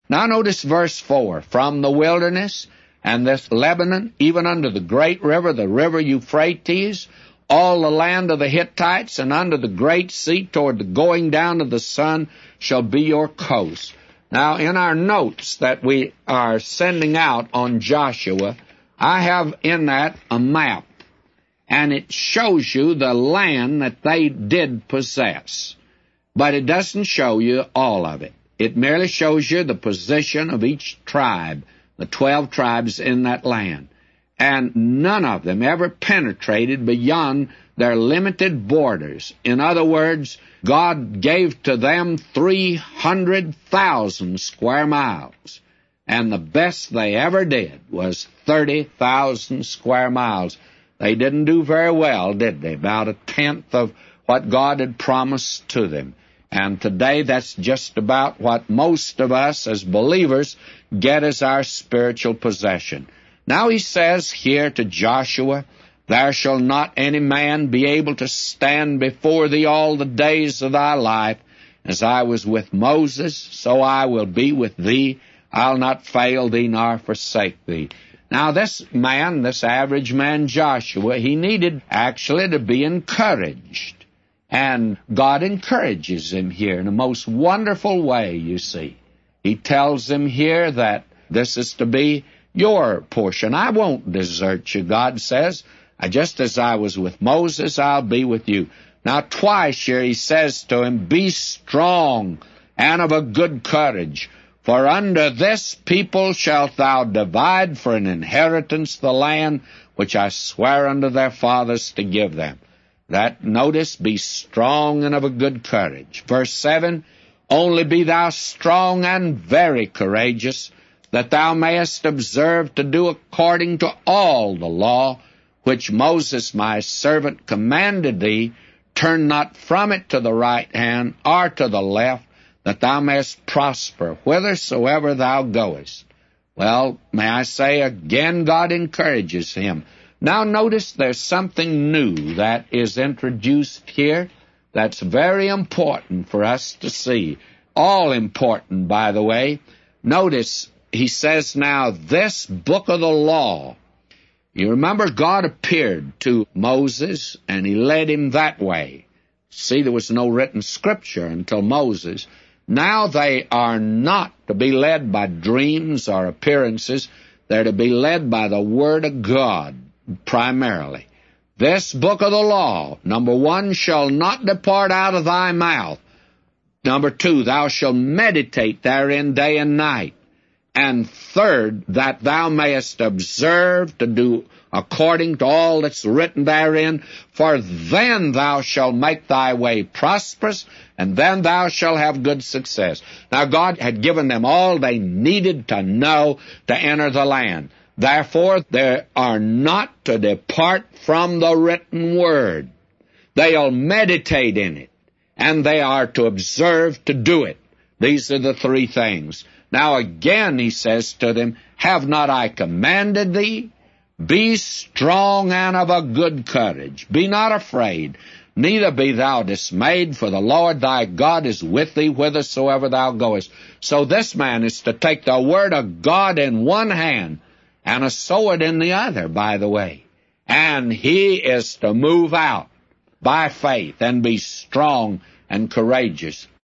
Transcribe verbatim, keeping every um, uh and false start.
Now notice verse four. From the wilderness and this Lebanon, even unto the great river, the river Euphrates, all the land of the Hittites, and under the great sea toward the going down of the sun shall be your coast. Now, in our notes that we are sending out on Joshua, I have in that a map, and it shows you the land that they did possess. But it doesn't show you all of it. It merely shows you the position of each tribe, the twelve tribes in that land. And none of them ever penetrated beyond their limited borders. In other words, God gave to them three hundred thousand square miles, and the best they ever did was thirty thousand square miles. They didn't do very well, did they? About a tenth of what God had promised to them. And today that's just about what most of us as believers get as our spiritual possession. Now he says here to Joshua, there shall not any man be able to stand before thee all the days of thy life. As I was with Moses, so I will be with thee. I'll not fail thee nor forsake thee. Now this man, this average man Joshua, he needed actually to be encouraged. And God encourages him here in a most wonderful way, you see. He tells him here that this is to be your portion. I won't desert you, God says. Just as I was with Moses, I'll be with you. Now twice here he says to him, be strong and of a good courage, for under this people shalt thou divide for an inheritance the land which I swear unto their fathers to give them. That, notice, be strong and of a good courage. Verse seven, only be thou strong and very courageous, that thou mayest observe to do according to all the law which Moses my servant commanded thee. Turn not from it to the right hand or to the left, that thou mayest prosper whithersoever thou goest. Well, may I say again, God encourages him. Now notice there's something new that is introduced here that's very important for us to see. All important, by the way. Notice he says now, this book of the law. You remember God appeared to Moses and he led him that way. See, there was no written scripture until Moses. Now they are not to be led by dreams or appearances. They're to be led by the Word of God primarily. This book of the law, number one, shall not depart out of thy mouth. Number two, thou shalt meditate therein day and night. And third, that thou mayest observe to do according to all that's written therein, for then thou shalt make thy way prosperous, and then thou shalt have good success. Now God had given them all they needed to know to enter the land. Therefore, they are not to depart from the written word. They'll meditate in it, and they are to observe to do it. These are the three things. Now again he says to them, have not I commanded thee? Be strong and of a good courage. Be not afraid, neither be thou dismayed, for the Lord thy God is with thee whithersoever thou goest. So this man is to take the word of God in one hand and a sword in the other, by the way. And he is to move out by faith and be strong and courageous.